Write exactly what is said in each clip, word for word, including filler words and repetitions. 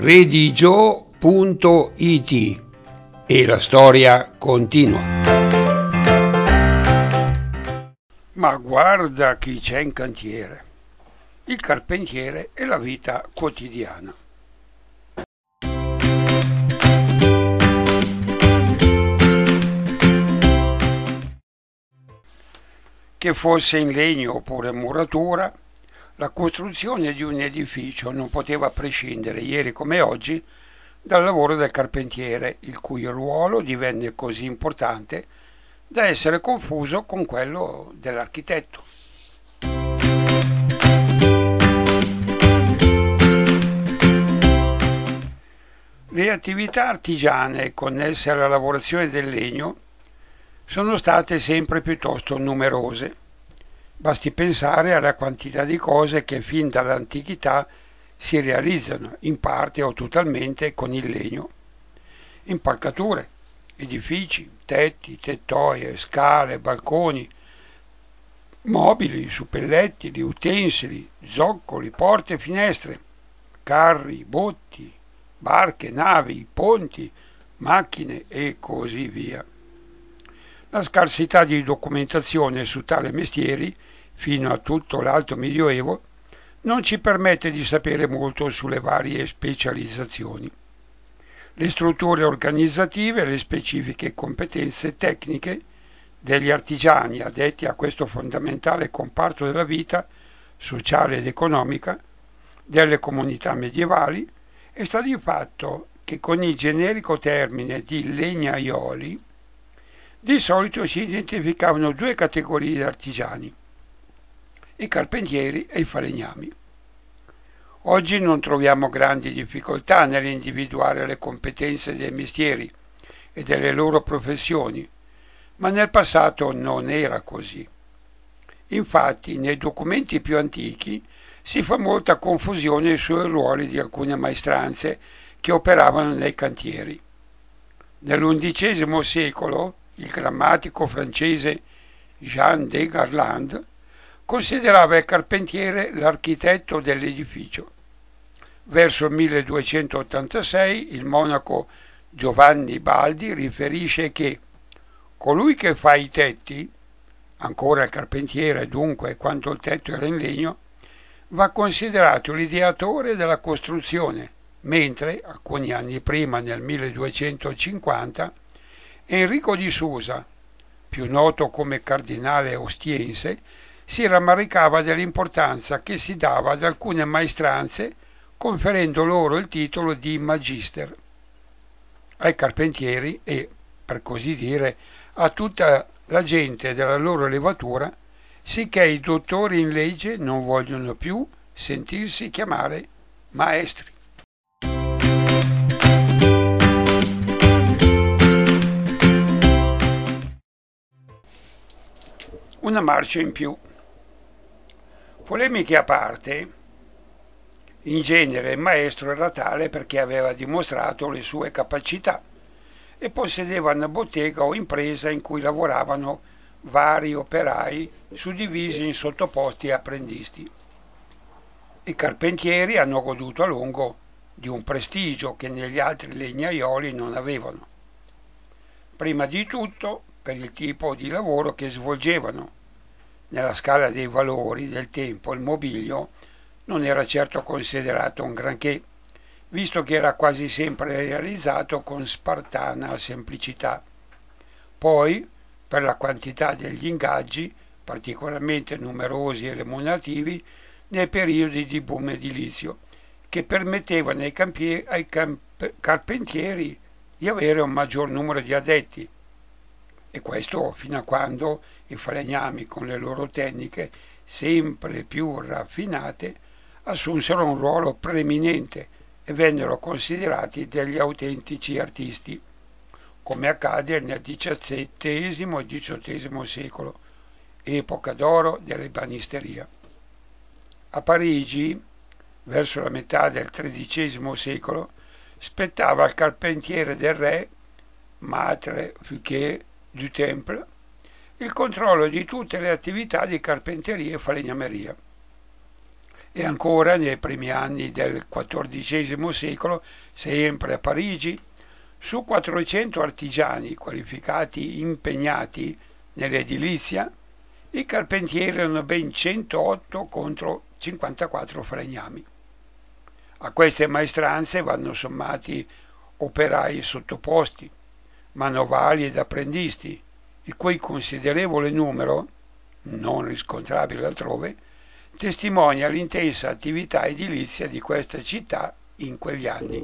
redigio punto it e la storia continua. Ma guarda chi c'è in cantiere, il carpentiere e la vita quotidiana. Che fosse in legno oppure muratura, la costruzione di un edificio non poteva prescindere, ieri come oggi, dal lavoro del carpentiere, il cui ruolo divenne così importante da essere confuso con quello dell'architetto. Le attività artigiane connesse alla lavorazione del legno sono state sempre piuttosto numerose. Basti pensare alla quantità di cose che fin dall'antichità si realizzano, in parte o totalmente, con il legno. Impalcature, edifici, tetti, tettoie, scale, balconi, mobili, suppellettili, utensili, zoccoli, porte e finestre, carri, botti, barche, navi, ponti, macchine e così via. La scarsità di documentazione su tale mestieri, fino a tutto l'Alto Medioevo, non ci permette di sapere molto sulle varie specializzazioni. Le strutture organizzative e le specifiche competenze tecniche degli artigiani addetti a questo fondamentale comparto della vita sociale ed economica delle comunità medievali è sta di fatto che con il generico termine di legnaioli di solito si identificavano due categorie di artigiani, i carpentieri e i falegnami. Oggi non troviamo grandi difficoltà nell'individuare le competenze dei mestieri e delle loro professioni, ma nel passato non era così. Infatti, nei documenti più antichi si fa molta confusione sui ruoli di alcune maestranze che operavano nei cantieri. Nell'undicesimo secolo il grammatico francese Jean de Garland considerava il carpentiere l'architetto dell'edificio. Verso il milleduecentottantasei il monaco Giovanni Baldi riferisce che colui che fa i tetti, ancora il carpentiere dunque quando il tetto era in legno, va considerato l'ideatore della costruzione, mentre, alcuni anni prima, nel milleduecentocinquanta, Enrico di Susa, più noto come cardinale ostiense, si rammaricava dell'importanza che si dava ad alcune maestranze conferendo loro il titolo di magister. Ai carpentieri e, per così dire, a tutta la gente della loro levatura, sicché i dottori in legge non vogliono più sentirsi chiamare maestri. Una marcia in più. Polemiche a parte, in genere il maestro era tale perché aveva dimostrato le sue capacità e possedeva una bottega o impresa in cui lavoravano vari operai suddivisi in sottoposti e apprendisti. I carpentieri hanno goduto a lungo di un prestigio che negli altri legnaioli non avevano. Prima di tutto per il tipo di lavoro che svolgevano. Nella scala dei valori del tempo il mobilio non era certo considerato un granché, visto che era quasi sempre realizzato con spartana semplicità. Poi, per la quantità degli ingaggi, particolarmente numerosi e remunerativi, nei periodi di boom edilizio, che permettevano ai, campie- ai camp- carpentieri di avere un maggior numero di addetti, e questo fino a quando i falegnami con le loro tecniche sempre più raffinate assunsero un ruolo preeminente e vennero considerati degli autentici artisti, come accade nel diciassettesimo e diciottesimo secolo, epoca d'oro dell'ebanisteria. A Parigi, verso la metà del tredicesimo secolo, spettava al carpentiere del re, Maitre Fouquet du Temple, il controllo di tutte le attività di carpenteria e falegnameria. E ancora nei primi anni del quattordicesimo secolo, sempre a Parigi, su quattrocento artigiani qualificati impegnati nell'edilizia, i carpentieri erano ben centootto contro cinquantaquattro falegnami. A queste maestranze vanno sommati operai sottoposti, manovali ed apprendisti, il cui considerevole numero, non riscontrabile altrove, testimonia l'intensa attività edilizia di questa città in quegli anni.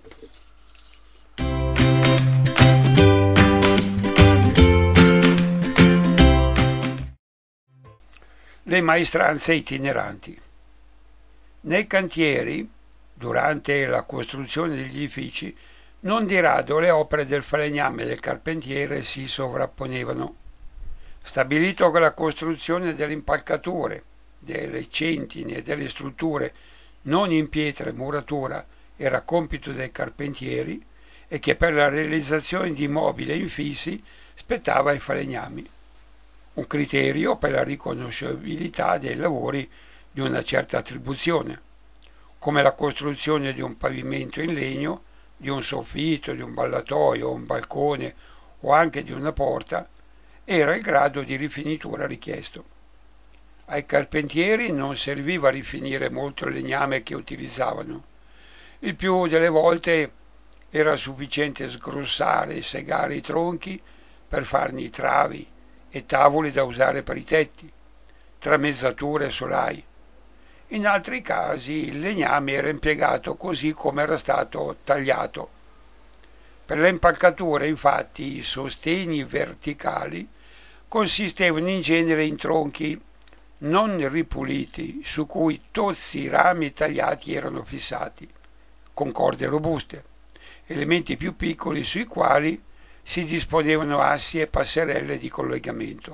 Le maestranze itineranti. Nei cantieri, durante la costruzione degli edifici, non di rado le opere del falegname e del carpentiere si sovrapponevano. Stabilito che la costruzione delle impalcature, delle centine e delle strutture non in pietra e muratura era compito dei carpentieri e che per la realizzazione di mobili infissi spettava ai falegnami. Un criterio per la riconoscibilità dei lavori di una certa attribuzione, come la costruzione di un pavimento in legno, di un soffitto, di un ballatoio, un balcone o anche di una porta, era il grado di rifinitura richiesto. Ai carpentieri non serviva rifinire molto il legname che utilizzavano. Il più delle volte era sufficiente sgrossare e segare i tronchi per farne i travi e tavoli da usare per i tetti, tramezzature e solai. In altri casi il legname era impiegato così come era stato tagliato. Per le impalcature, infatti, i sostegni verticali consistevano in genere in tronchi non ripuliti su cui tozzi rami tagliati erano fissati, con corde robuste, elementi più piccoli sui quali si disponevano assi e passerelle di collegamento.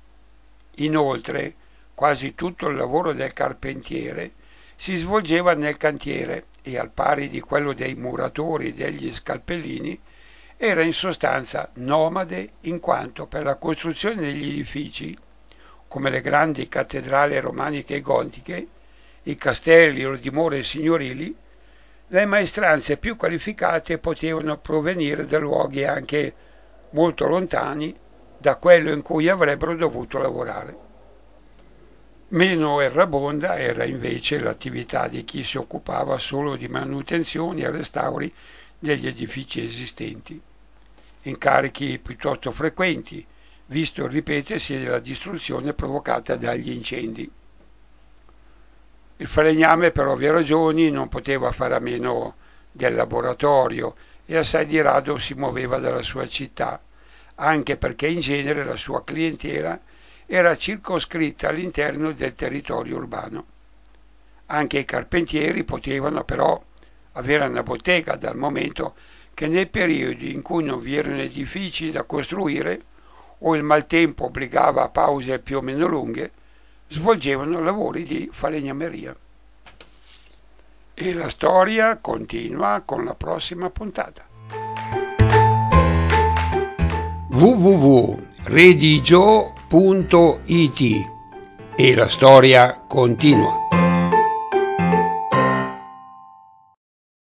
Inoltre, quasi tutto il lavoro del carpentiere si svolgeva nel cantiere e, al pari di quello dei muratori e degli scalpellini, era in sostanza nomade in quanto per la costruzione degli edifici, come le grandi cattedrali romaniche e gotiche, i castelli o le dimore signorili, le maestranze più qualificate potevano provenire da luoghi anche molto lontani da quello in cui avrebbero dovuto lavorare. Meno errabonda era invece l'attività di chi si occupava solo di manutenzioni e restauri degli edifici esistenti. Incarichi piuttosto frequenti, visto il ripetersi della distruzione provocata dagli incendi. Il falegname, per ovvie ragioni, non poteva fare a meno del laboratorio e assai di rado si muoveva dalla sua città, anche perché in genere la sua clientela era circoscritta all'interno del territorio urbano. Anche i carpentieri potevano però avere una bottega, dal momento che nei periodi in cui non vi erano edifici da costruire o il maltempo obbligava a pause più o meno lunghe, svolgevano lavori di falegnameria. E la storia continua con la prossima puntata. w w w punto redigio punto it E la storia continua.